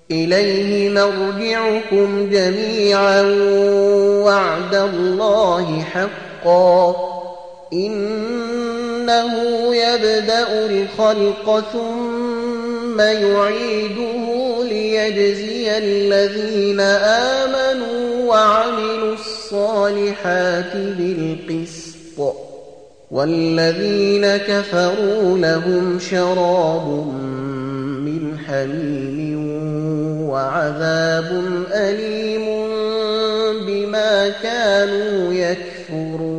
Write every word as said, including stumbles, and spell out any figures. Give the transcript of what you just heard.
إليه مرجعكم جميعا وعد الله حقا إنه يبدأ الخلق ثم يعيده ليجزي الذين آمنوا وعملوا الصالحات بالقسط والذين كفروا لهم شراب من حميم وعذاب أليم بما كانوا يكفرون.